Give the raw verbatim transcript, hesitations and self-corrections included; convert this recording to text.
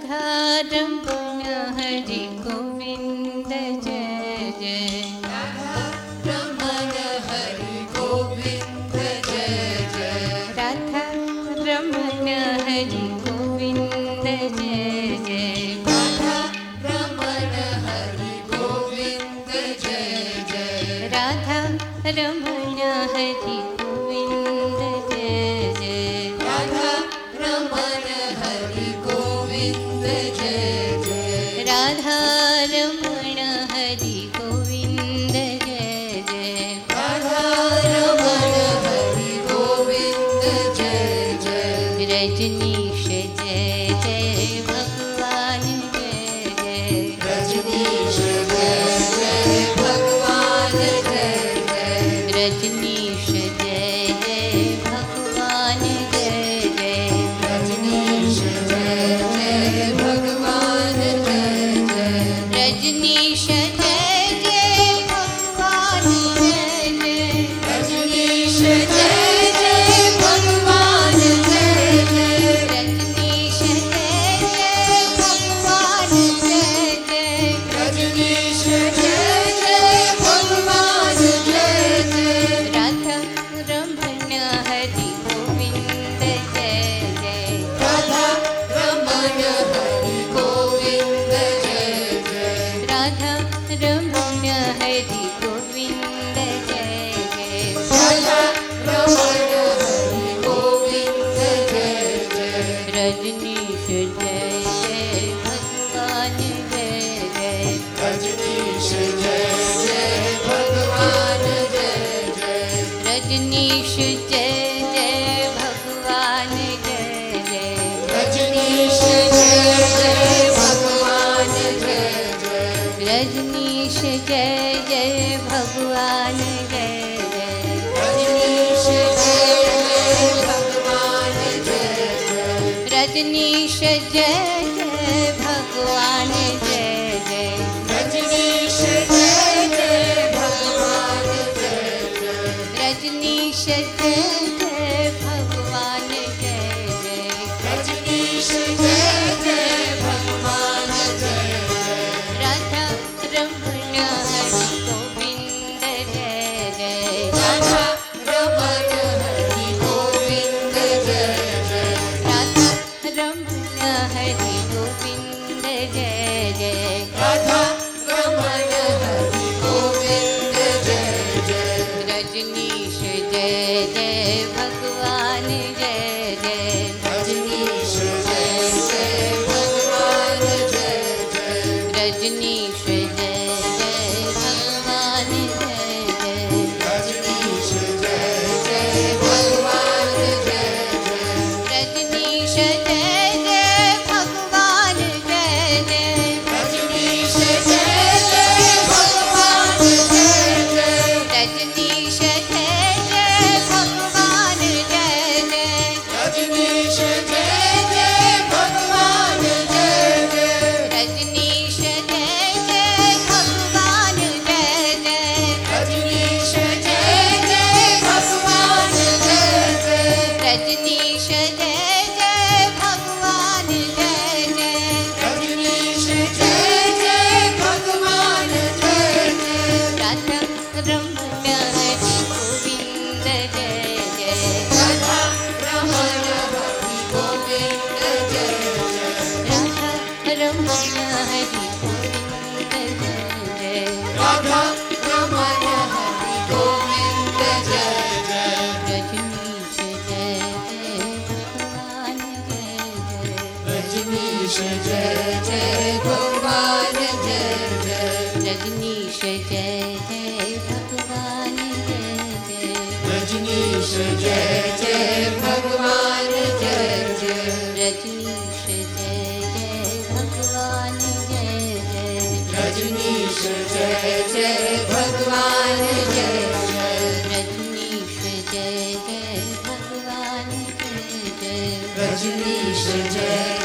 राधा रमण हरि गोविंद जय जय राधा रमण हरि गोविंद जय जय राधा रमण हरि गोविंद जय जय राधा रमण हरि गोविंद जय जय राधा रमण हरि गोविंद जय जय राधा रमण हरि गोविंद जय जय राधा रमण हरि गोविंद जय जय राधा रमण हरि गोविंद जय जय रजनीश जय जय भगवान जय जय रजनीश जय जय भगवान जय जय रजनीश जय जय भगवान जय जय रजनीश जय जय भगवान जय जय रजनीश जय जय भगवान जय जय रजनीश जय जय भगवान जय जय रजनीश जय जय भगवान जय जय रजनीश जय जय भगवान जय जय राधा रमण हरि गोविंद जय जय राधा रमण हरि गोविंद जय जय राधा रमण हरि गोविंद जय जय राधा रमण हरि गोविंद जय जय रजनीश जय जय भगवान जय जय रजनीश जय जय भगवान जय जय रजनीश जय जय भगवान जय जय रजनीश जय जय भगवान जय जय रजनीश जय जय भगवान जय जय रजनीश जय जय भगवान जय जय रजनीश जय जय भगवान जय जय रजनीश जय जय भगवान जय जय रजनीश जय जय भगवान जय जय रजनीश जय जय भगवान जय जय राधा रमण हरि गोविंद जय जय राधा रमण हरि गोविंद जय जय राधा रमण हरि गोविंद जय जय राधा रमण हरि गोविंद जय जय रजनीश जय जय भगवान जय जय रजनीश जय जय भगवान जय जय रजनीश जय जय भगवान जय जय रजनीश जय जय भगवान जय जय रजनीश जय जय भगवान जय जय रजनीश जय जय भगवान जय जय रजनीश जय जय भगवान जय जय रजनीश जय जय भगवान जय जय रजनीश जय जय भगवान जय जय रजनीश जय जय भगवान जय जय रजनीश जय जय भगवान जय जय रजनीश जय जय भगवान जय जय राधा रमण हरि गोविंद जय जय राधा रमण हरि गोविंद जय जय राधा रमण हरि गोविंद जय जय राधा रमण हरि गोविंद जय जय रजनीश जय जय भगवान जय जय रजनीश जय जय भगवान जय जय रजनीश जय जय भगवान जय जय रजनीश जय जय भगवान जय जय रजनीश जय जय भगवान जय जय रजनीश जय जय भगवान जय जय रजनीश जय जय भगवान जय जय रजनीश जय